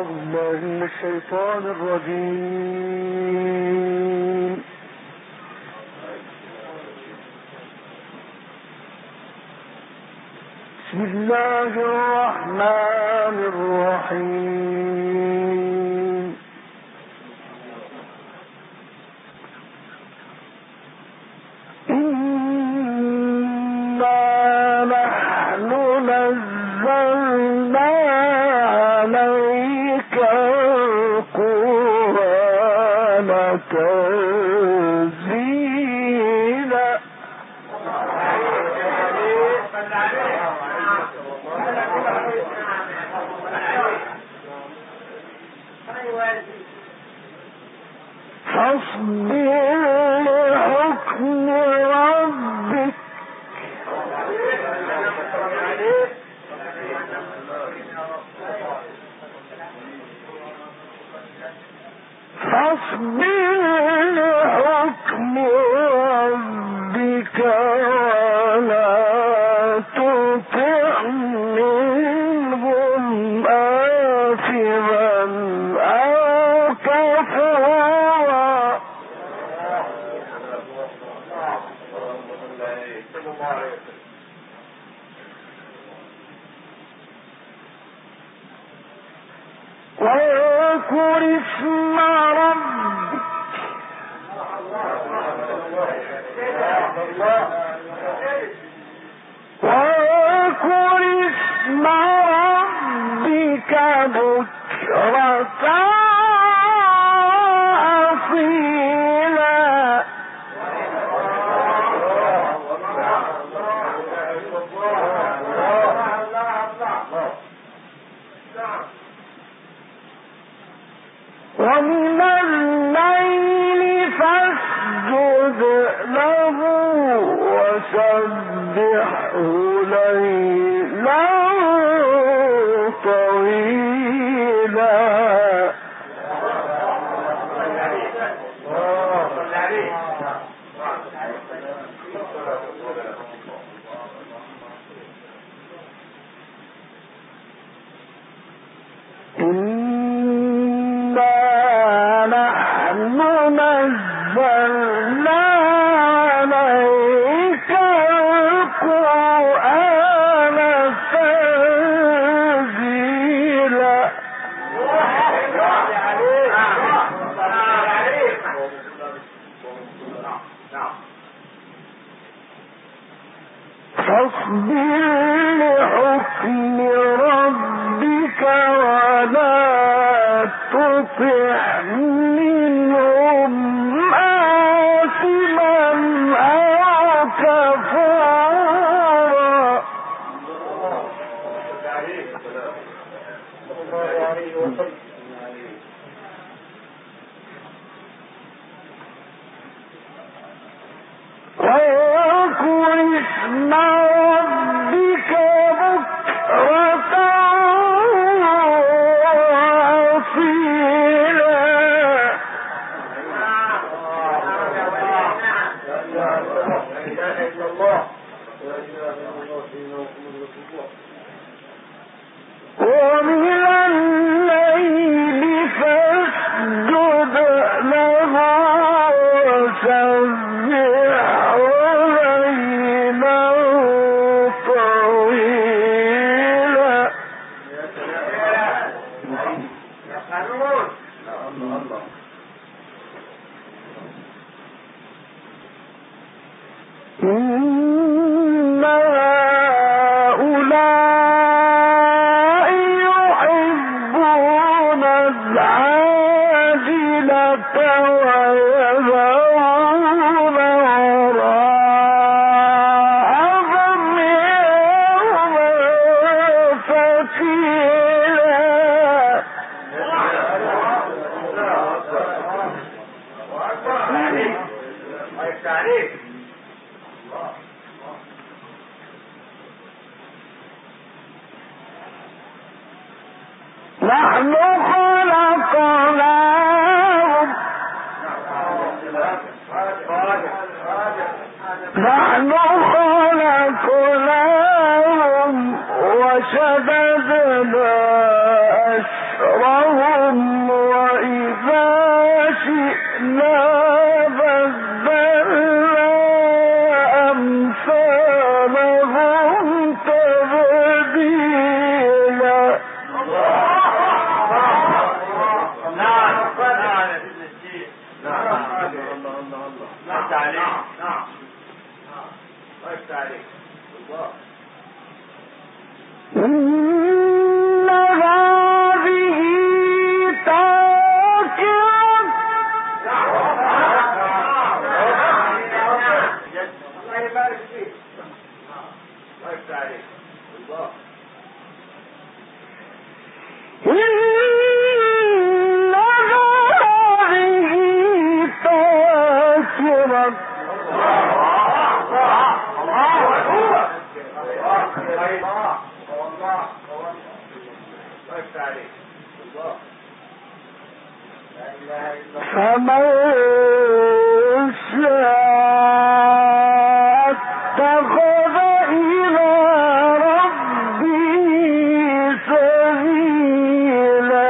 بالله من الشيطان الرجيم. بسم الله الرحمن الرحيم. إنا نحن نزلنا عليك القرآن تنزيلا. فاصبر لحكم ربك ولا تطع منهم آثما أو كفورا. واذكر اسم ربك بكرة أصيلا. ومن الليل فاسجد له وسبحه ليلا طويلا. إنا نحن نزلنا عليك القرآن تنزيلا. فاصبر لحكم ربك ولا تطع منهم آثما أو كفورا. واذكر اسم ربك بكرة وأصيلا. ومن الليل فاسجد له وسبحه ليلا طويلا. إن هؤلاء يحبون العاجلة ويذرون وراءهم يوما ثقيلا. نحن خلقناهم وشددنا نشرهم وإذا شئنا بدلنا أمثالهم تبديلا. إن هذه فمن شاء اتخذ إلى ربه سبيلا.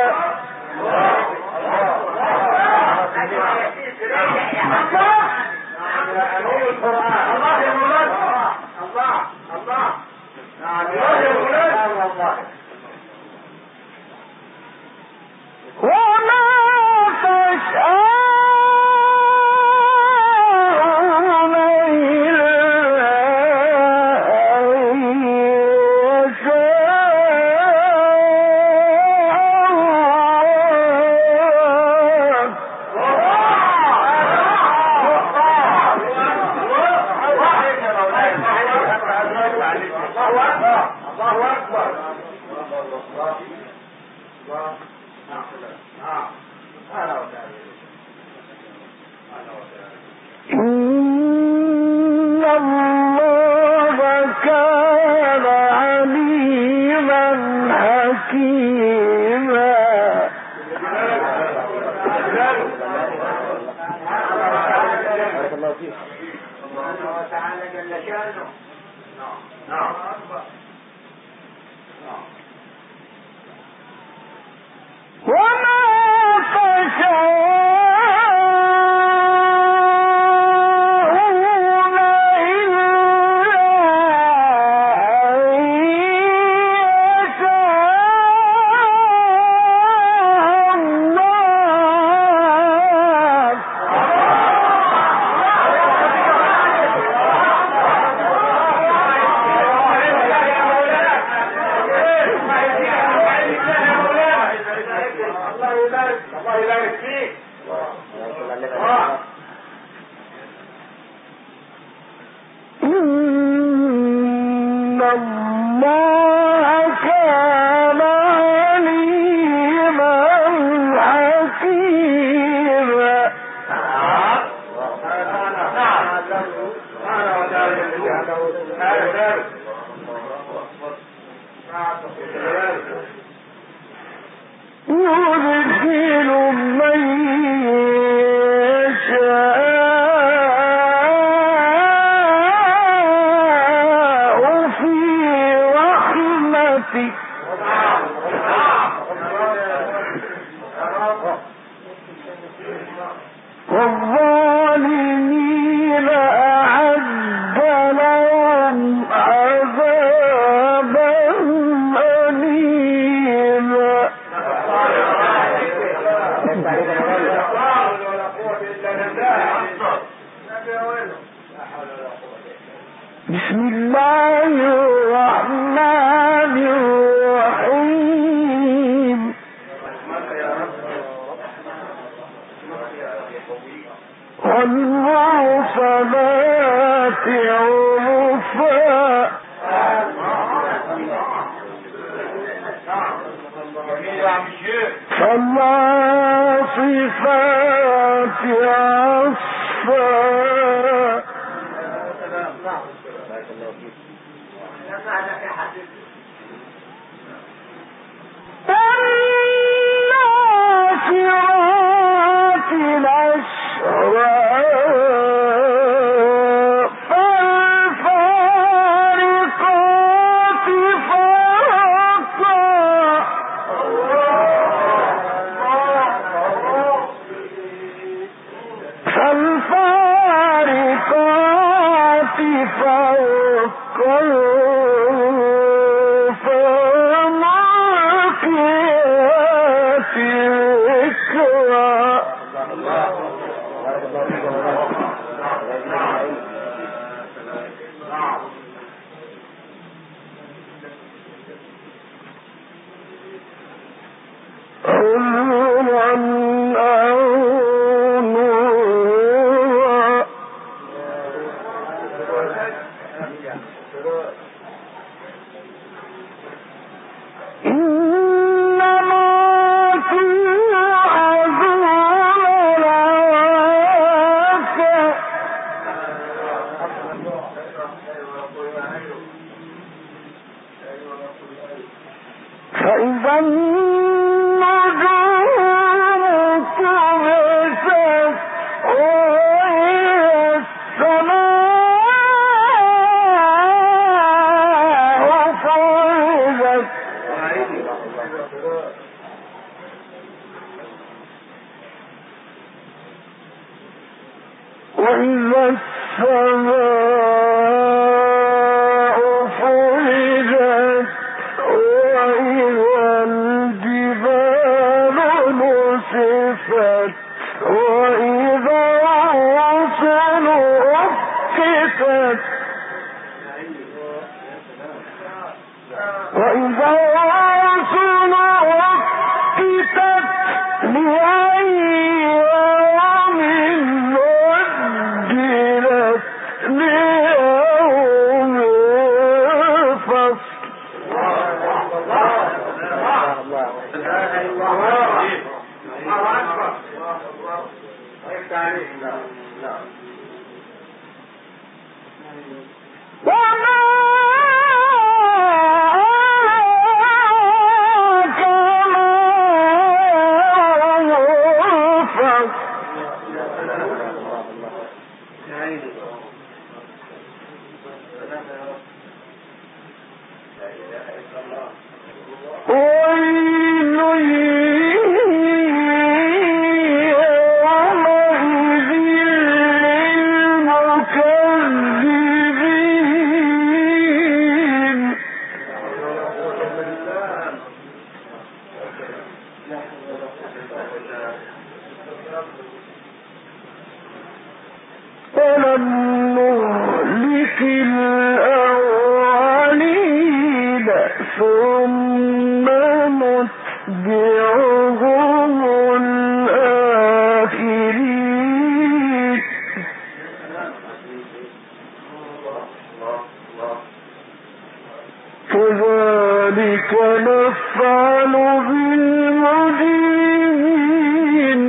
وما تشاءون إلا أن إن الله كان عليما حكيما. وما تشاءون إلا أن يشاء الله. إن الله كان عليما حكيما. يدخل من يشاء في رحمته والظالمين أعد لهم عذابا أليما. بسم الله الرحمن الرحيم. والمرسلات عرفا فالعاصفات عصفا والناشرات نشرا فالفارقات فرقا عذرا أو نورا إنما توعدون لواقع فإذا النجوم طمست وإذا السماء فرجت وإذا السماء فرجت وإذا الجبال نسفت وإذا الرسل أقتت وإذا الرسل أقتت لأي يوم أجلت ليوم الفصل وما كما يوفق ويل يومئذ للمكذبين ألم نهلك الأولين ثم نتبعهم الآخرين كذلك نفعل بالمجرمين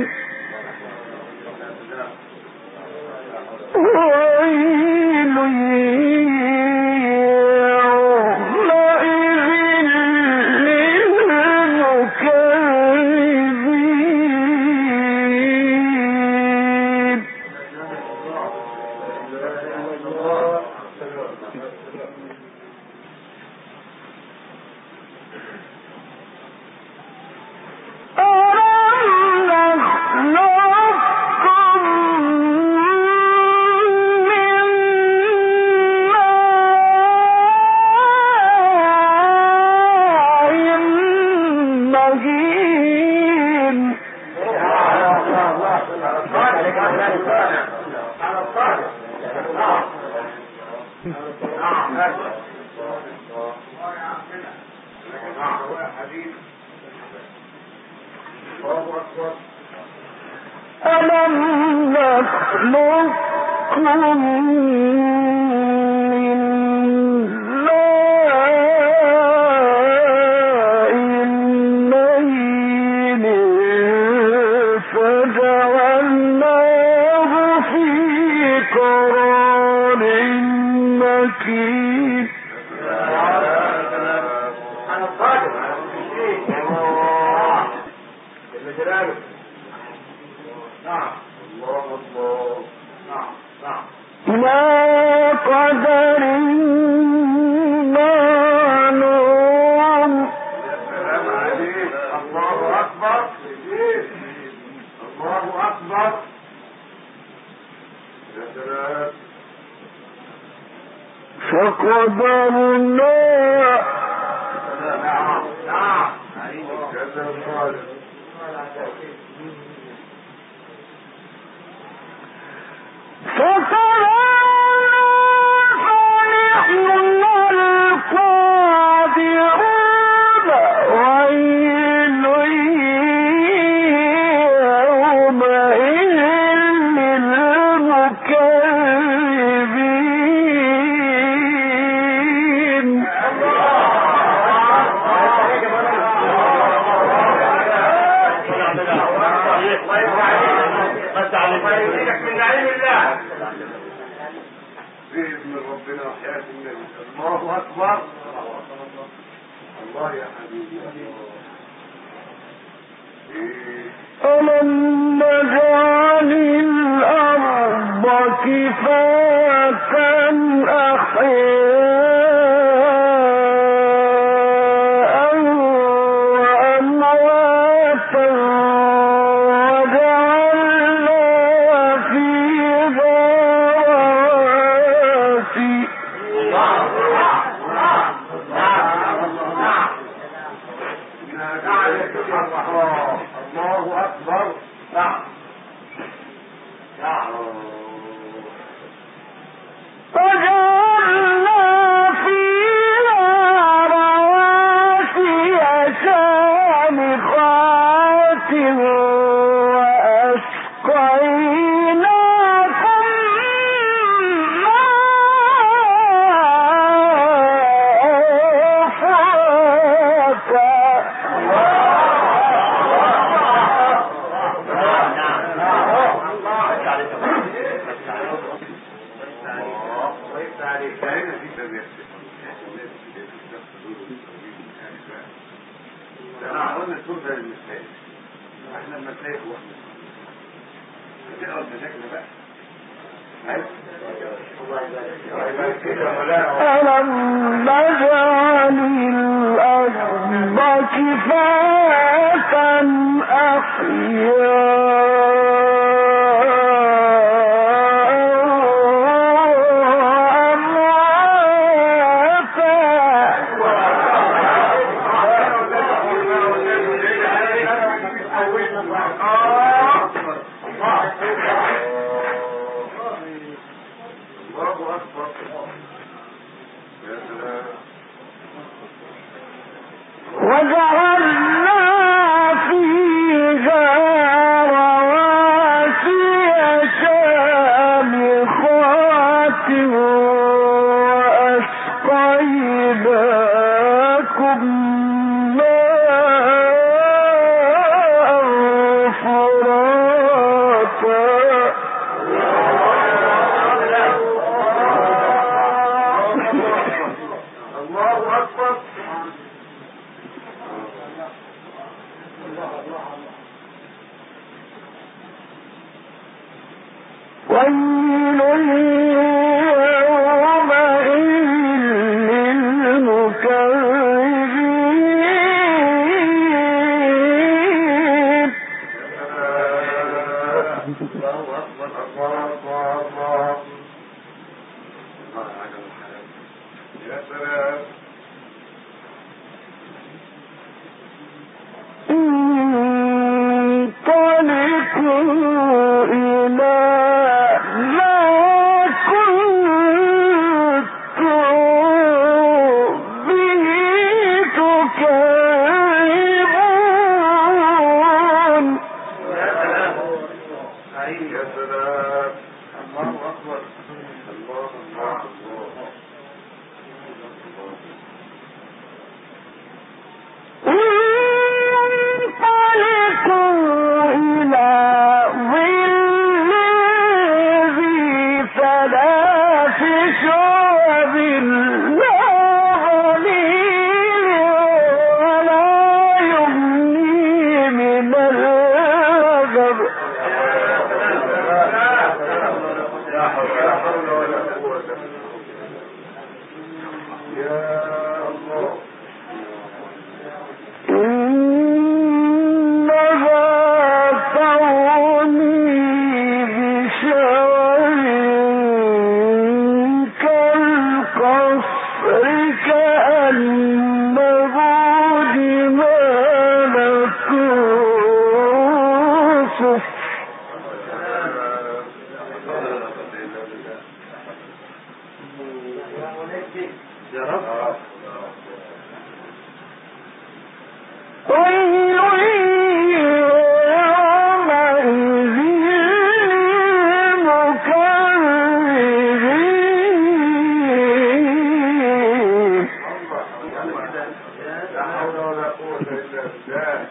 ويل يومئذ للمكذبين ألم نخلقكم من ماء مهين فجعلناه في قرار مكين ما قدر معلوم الله أكبر الله أكبر فقدرنا فنحن القادرون ويل بإذن ربنا وحياة النبي. الله أكبر. الله يا حبيبي ألم نجعل الأرض كفاتا أحياء وأمواتا وجعلنا فيها رواسي الله أكبر. نعم نعم. وجعلنا فيها رواسي شامخات وأسقيناكم ماء فراتا. احنا عملنا الصورة للمثال. احنا المسائل واحنا هتقرا المشاكل بقى. ألم نجعل الأرض كفاتا وجعلنا فيها رواسي شامخات وأسقيناكم ماء فراتا. الله أكبر. ويل يومئذ للمكذبين. الله أكبر. الله الله. يا سلام. انطلقوا إلى ما كنتم به تكذبون. يا سلام. الله أكبر. الله الله الله. انطلقوا إلى ظل ذي ثلاث شعب لا ظليل ولا يغني من اللهب. لا حول ولا قوة. يا الله. إنها ترمي بشرر كالقصر كأنه جمالة صفر. يا رب. ويل يومئذ للمكذبين. لا حول ولا قوة إلا بالله.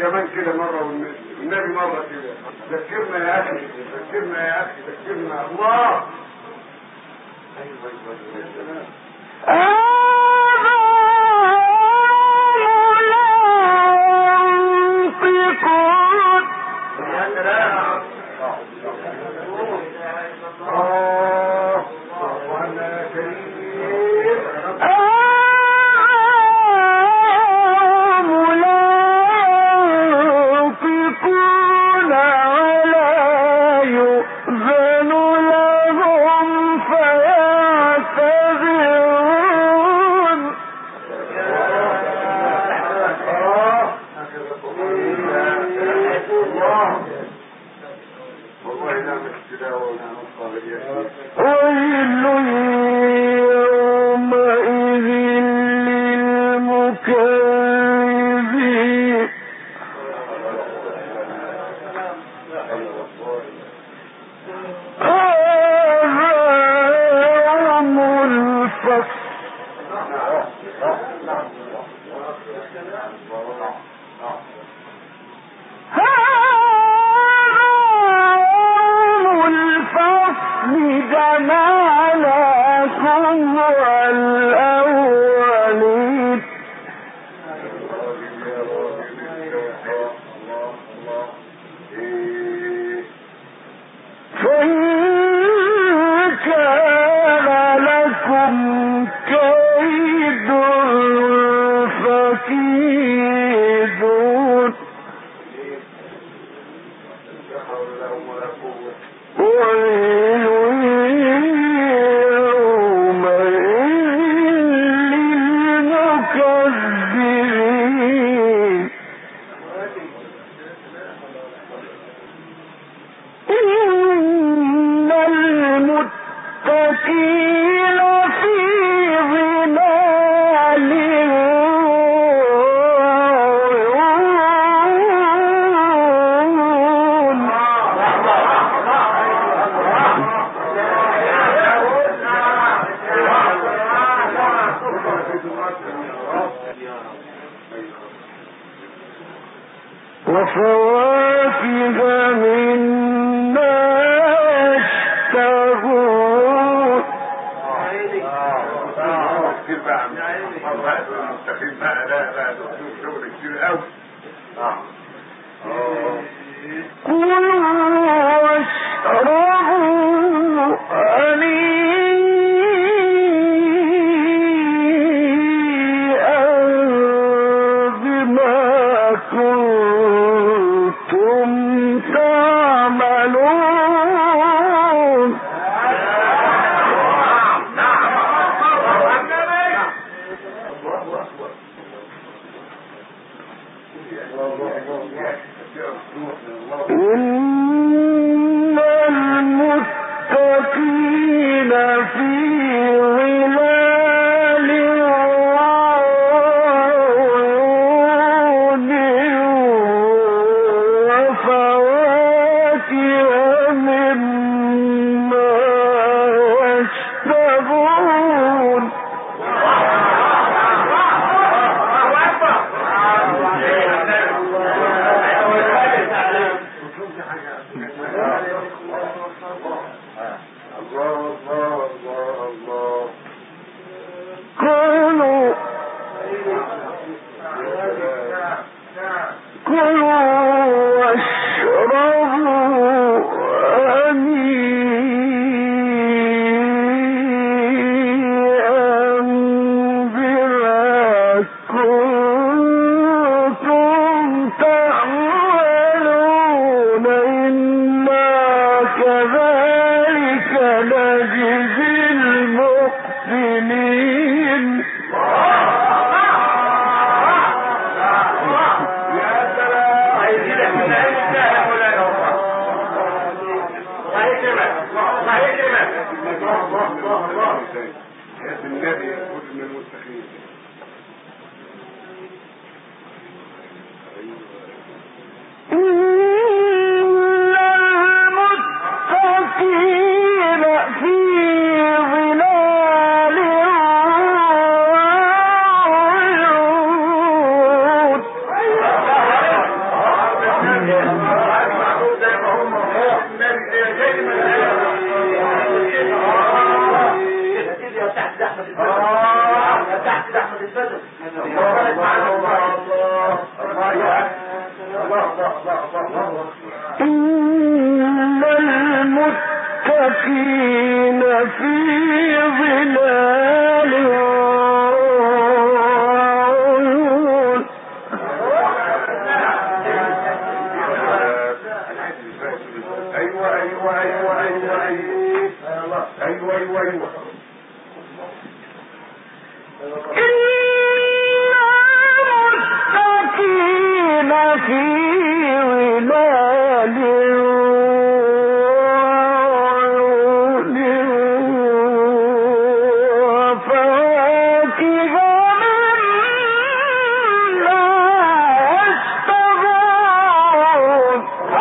كمان كده مرة والنبي مرة كده. ذكرنا يا أخي، ذكرنا يا أخي، ذكرنا الله. أيوة يا سلام. إن المتقين في ظلال وعيون. ايوه ايوه ايوه ايوه ايوه ايوه ايوه المتقين في ظلال وعيون وفواكه مما يشتهون.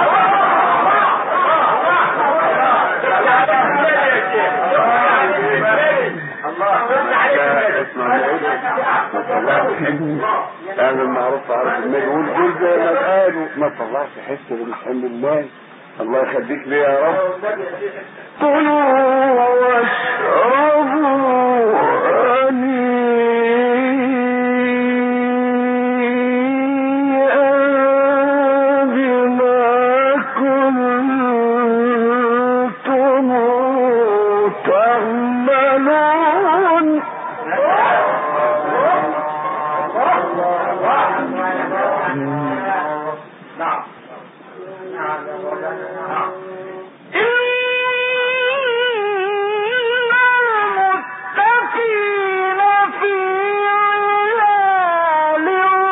اعمل معروف عرف المال يقول دول زي ما قالوا ما طلعش حس بالحمد لله. الله يخليك لي يا رب. كلوا واشربوا هنيئا بما كنتم تعملون. المتقين في ظلال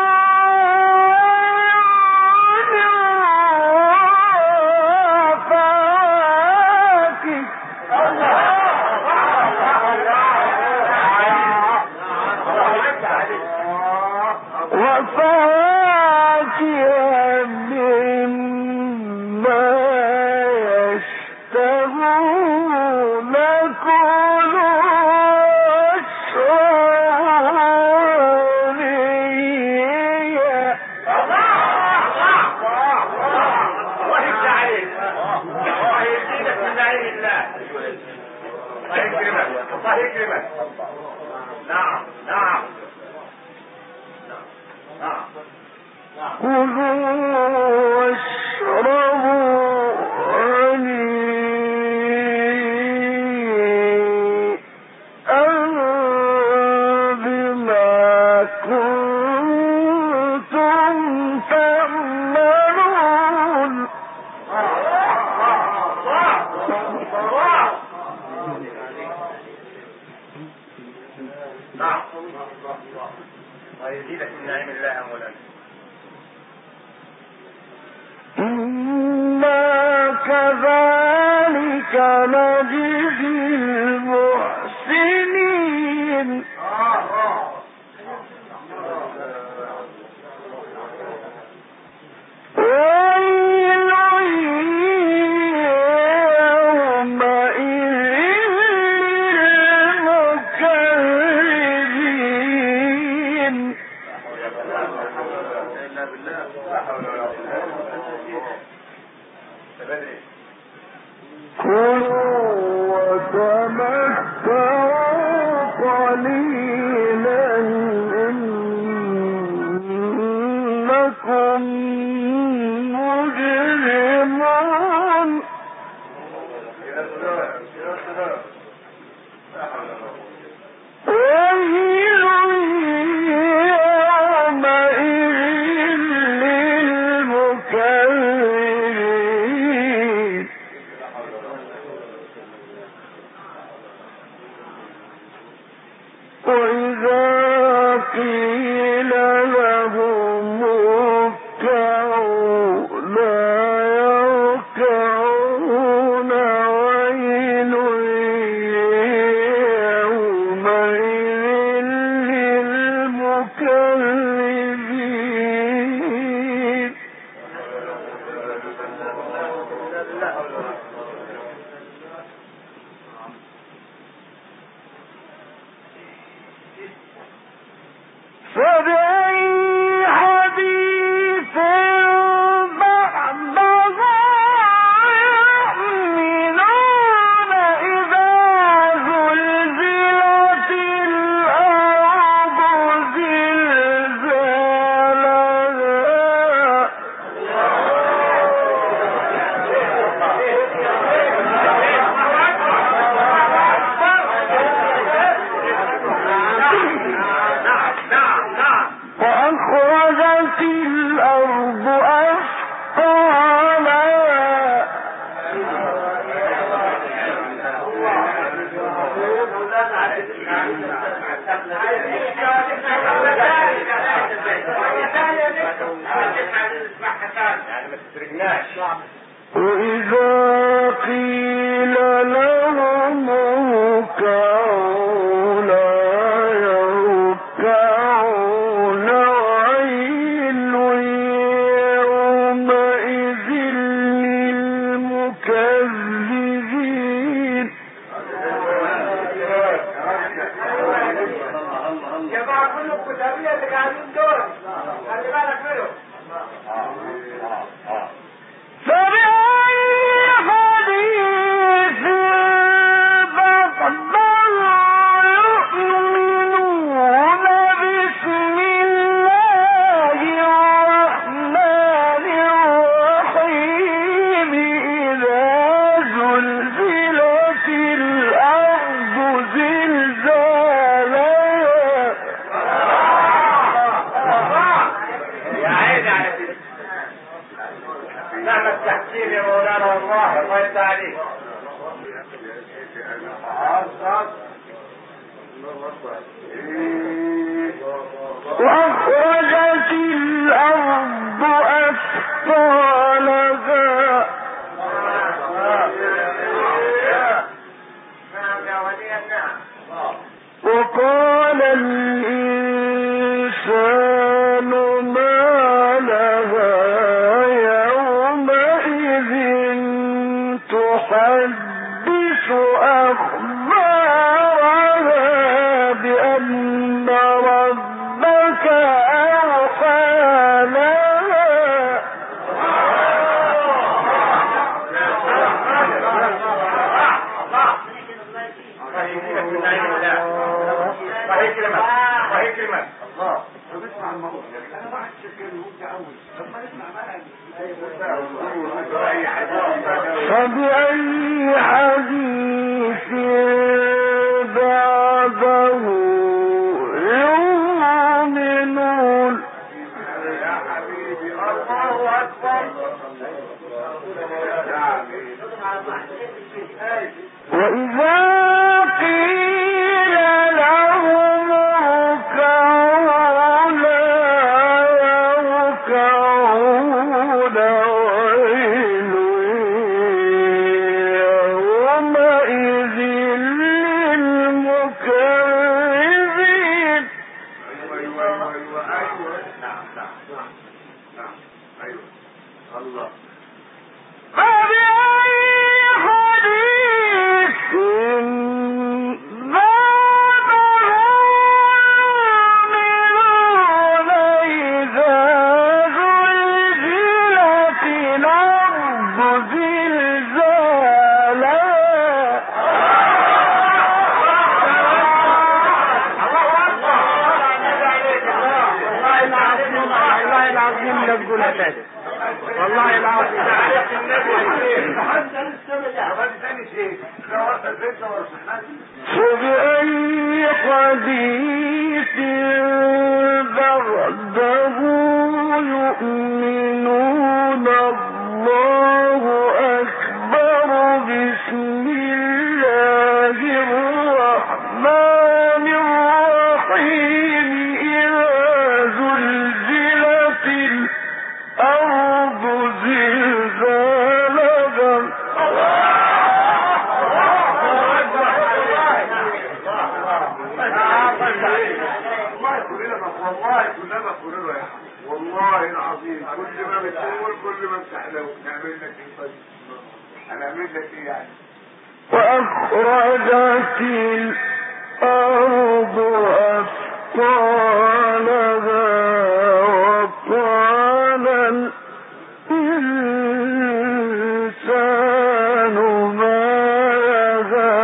وفواكه مما يشتهون. كلوا واشربوا هنيئا. الله يكرمك. نعم نعم نعم. كلوا واشربوا هنيئا بما كنتم تعملون. نعم. ويزيدك من نعيم الله أولا. إنا كذلك نجزي المحسنين. ويل يومئذ للمكذبين. كلوا وتمتعوا قليلا إنكم مجرمون. ويل يومئذ للمكذبين. وإذا قيل لهم اركعوا لا يركعون. ويل يومئذ للمكذبين. فبأي حديث بعده يؤمنون إذا زلزلت الأرض زلزالها وإذا قيل لهم اركعوا لا يركعون ويل يومئذ للمكذبين. جماعة كل الكتابية اللي قاعدين دول خلي بالك منهم. وأخرجت الأرض أثقالها وقال الإنسان ما لها يومئذ تحدث أخبارها بأن ربك أوحى لها. فبأي حديث بعده يؤمنون. يا حبيبي الله أكبر. وإذا قيل لهم اركعوا لا يركعون ويل يومئذ للمكذبين. الله. فبأي حديث بعده يؤمنون إذا زلزلت الأرض زلزالها. والله العظيم لا تقولها تاني. والله العظيم فبأي حديث بعده يؤمنون. الله أكبر. بسم الله الرحمن الرحيم. إذا زلزلت الأرض زلزالها. والله كلنا مقولنا يا حبيبي. والله العظيم كل ما بتقول كل ما بتحلو. نعمل لك ايه طيب؟ هنعمل لك ايه يعني؟ وأخرجت الأرض أثقالها وقال الإنسان ما لها.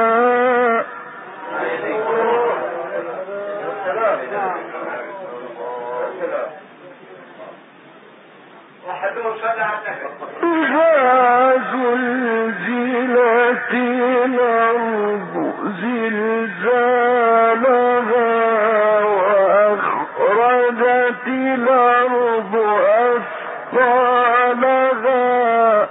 إذا زلزلت الأرض زلزالها وأخرجت الأرض أثقالها.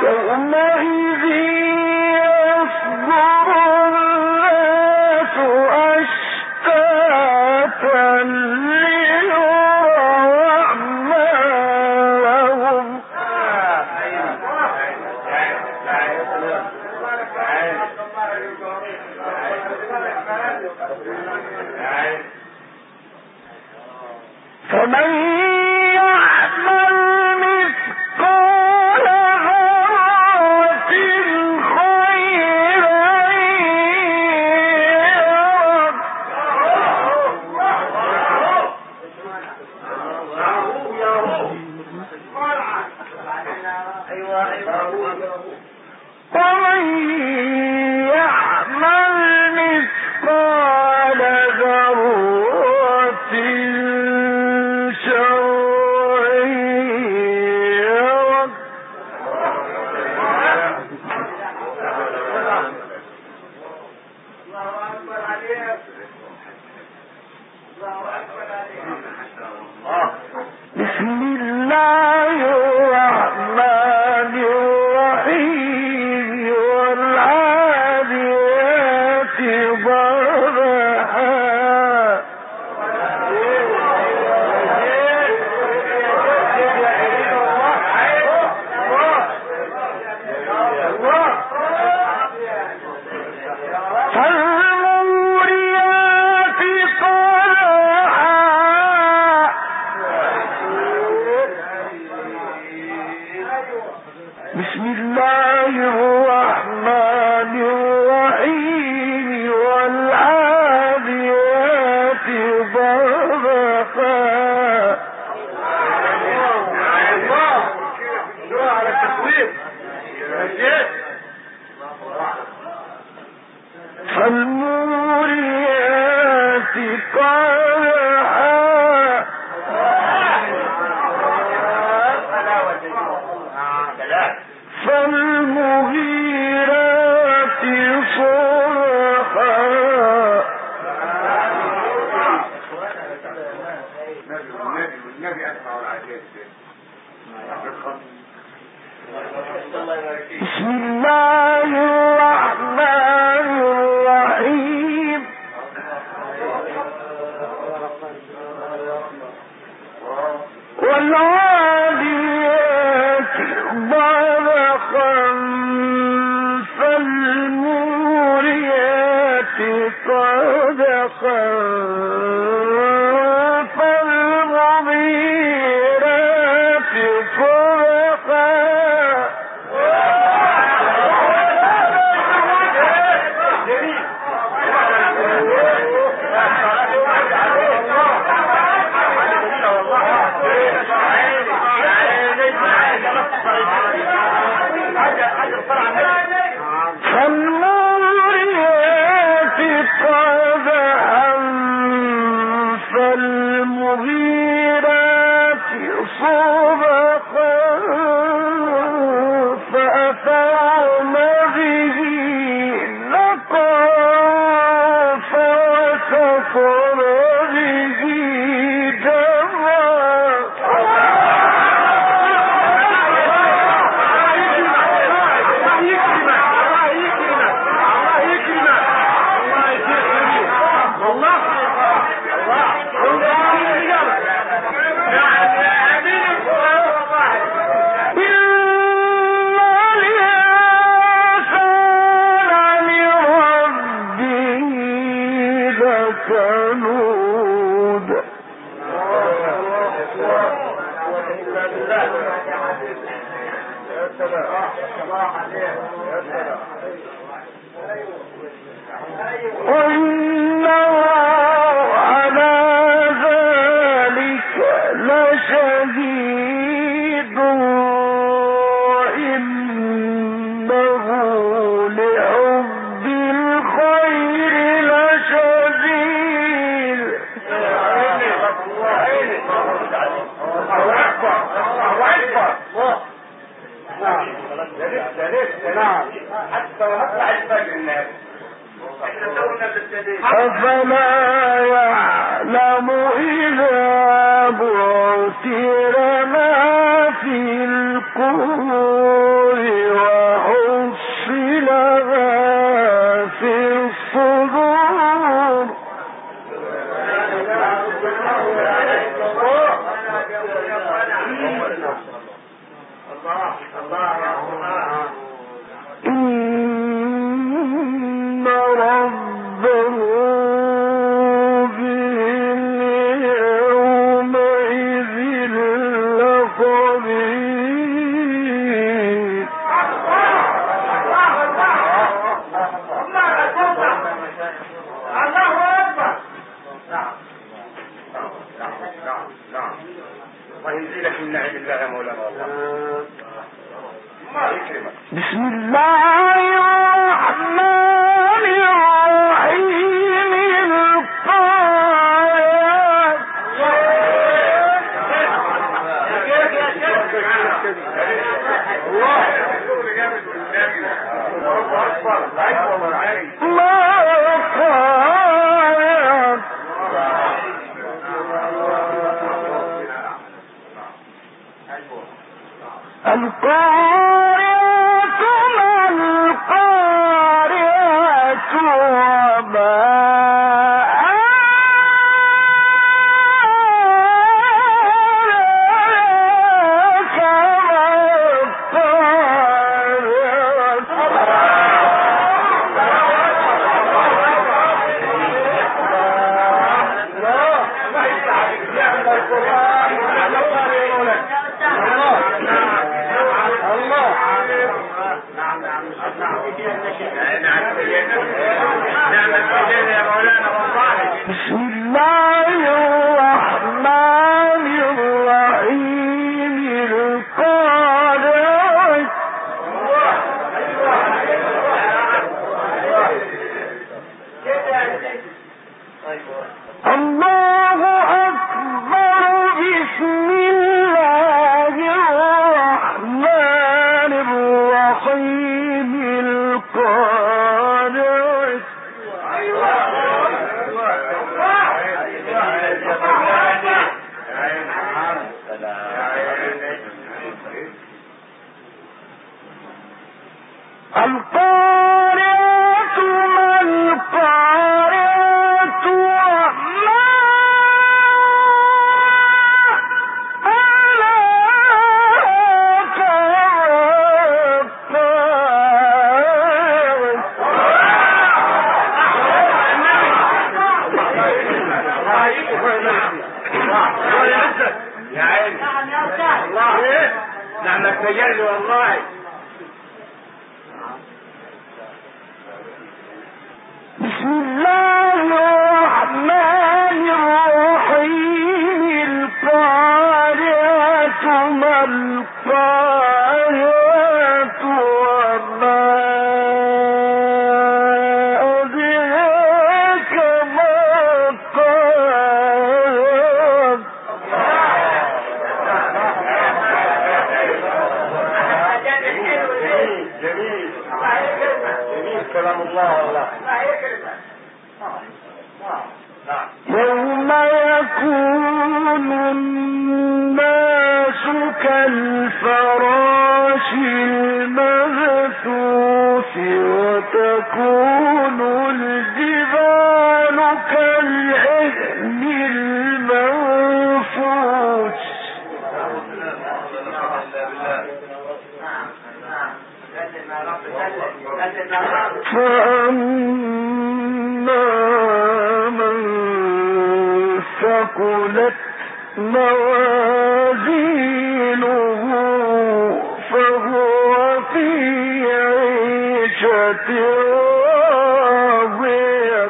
يومئذ يصدر الناس أشتاتا ليروا أعمالهم فمن يعمل مثقال ذرة خيرا ومن يعمل مثقال ذرة شرا يره بسم الله الرحمن الرحيم والعاديات ضبحا فالموريات قدحا بسم الله الرحمن الرحيم والعاديات ضبحا فالموريات قدحا فالمغيرات صبحا والنبي أسمع العجائب بسم الله الرحمن الرحيم والعاديات ضبحا فالموريات قدحا فالمغيرات صبحا فالموريات قدحا فالمغيرات صبحا فأثرن به نقعا فوسطن به كنود وإنه على ذلك لشهيد وإنه لحب الخير لشديد أفلا يعلم إذا بعثر ما في القبور إن ربه بهم يومئذ لخبير. ويزيلك من نعم الله يا مولانا والله. الله يكرمك. بسم الله الرحمن الرحيم. القارعة ما القارعة وما أدراك بسم الله الرحمن الرحيم. القارعة الله أكبر. بسم الله الرحمن الرحيم. القارعة القارعة ما القارعة وما أدراك يا عيني الله نعم التجلي والله. بسم الله الرحمن الرحيم. القارعة ما القارعة وما أدراك ما القارعة. جميل كلام الله والله. يوم يكون الناس كالفراش المبثوث وتكون الجبال كالعهن المنفوش. فأما من ثقلت موازينه فهو في عيشة راضية.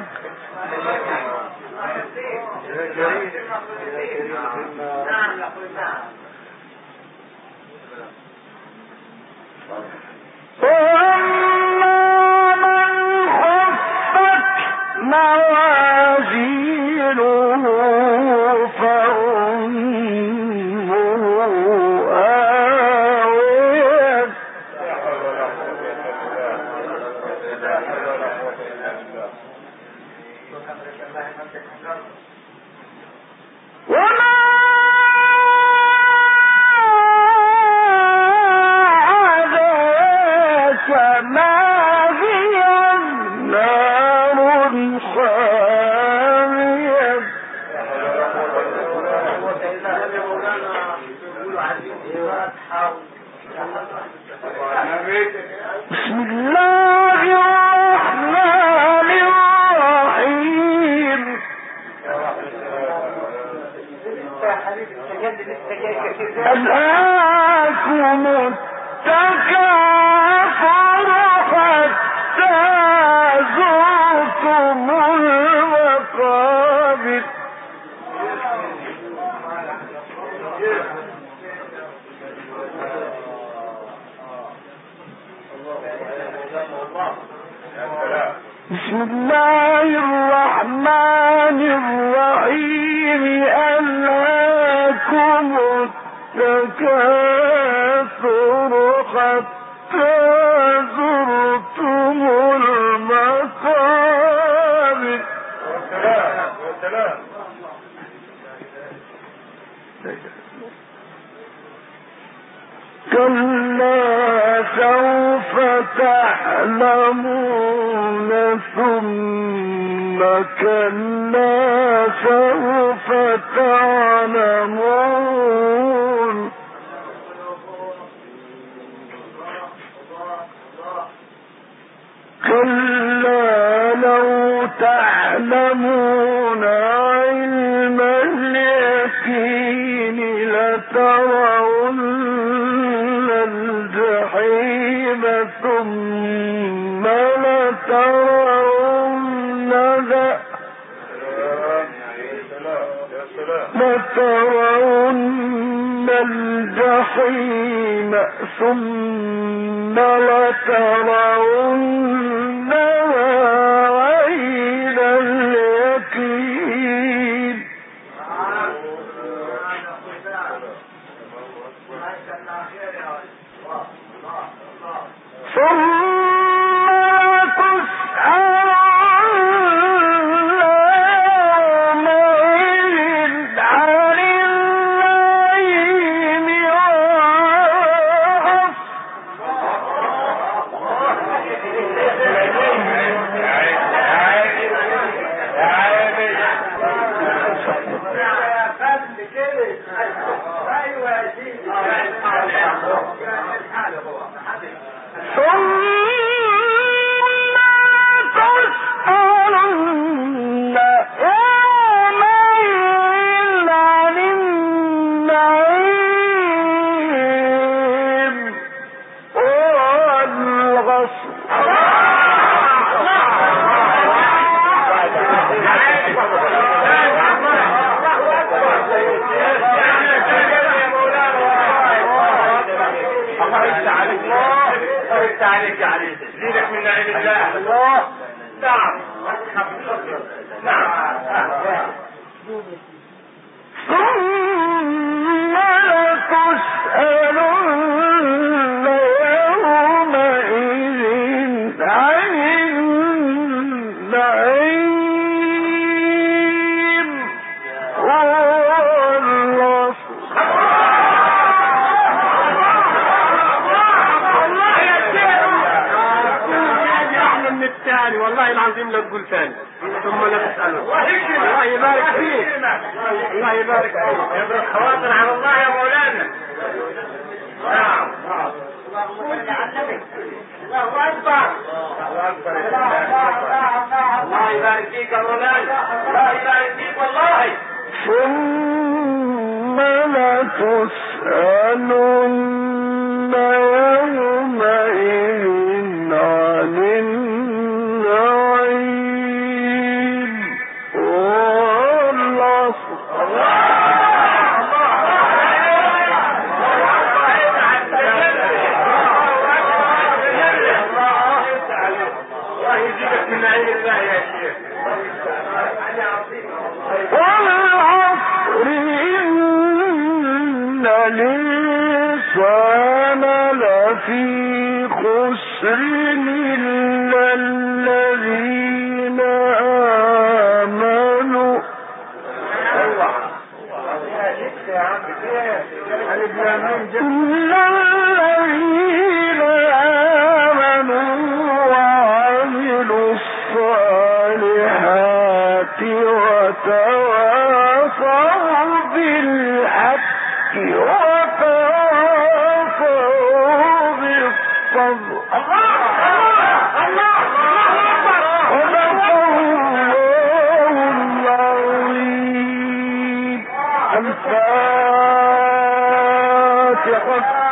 وأما من خفت موازينه فأمه هاوية. وما أدراك ما هي النار الحامية. بسم الله الرحمن الرحيم ألهاكم التكاثر حتى زرتم المقابر بسم الله الرحمن الرحيم ألهاكم التكاثر حتى زرتم المقابر كلا سوف تعلمون ثم كلا سوف تعلمون كلا لو تعلمون علم اليقين لترون الجحيم ثم لترون الجحيم ثم لترونها عين اليقين والله العظيم لا تقول ثاني ثم لا تسأله. الله يبارك فيك، الله يبارك فيك، يبرك خواطر على الله يا مولانا. نعم الله أكبر، الله أكبر، الله يبارك فيك يا مولانا، الله يبارك فيك والله. ثم لتسألن يومئذ عن النعيم والعصر. الله يجزيك من نعيم الله يا شيخ. والعصر إن الإنسان لفي خسر إلا الذين آمنوا وعملوا الصالحات وتواصوا بالحق وتواصوا فتحت